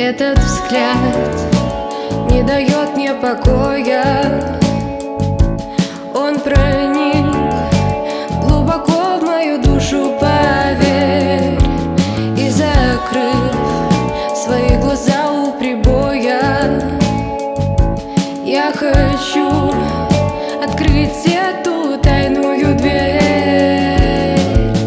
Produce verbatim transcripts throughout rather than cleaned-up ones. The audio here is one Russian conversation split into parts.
Этот взгляд не дает мне покоя. Он проник глубоко в мою душу, поверь. И закрыв свои глаза у прибоя, я хочу открыть эту тайную дверь.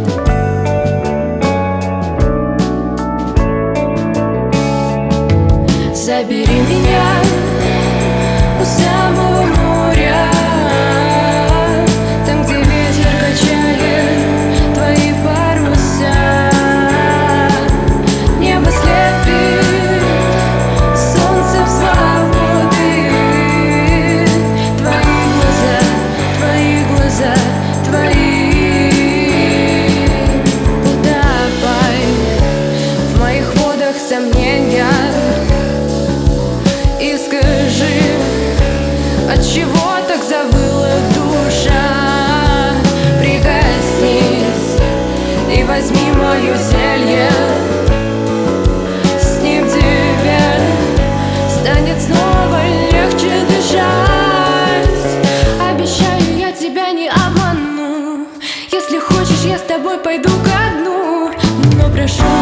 Забери меня у самого моря, там, где ветер качает твои паруса. Небо слепит солнцем свободы. Твои глаза, твои глаза, твои. Утопай в моих водах сомнения и скажи, отчего так завыла душа? Прикоснись и возьми мое зелье. С ним тебе станет снова легче дышать. Обещаю, я тебя не обману. Если хочешь, я с тобой пойду ко дну. Но прошу,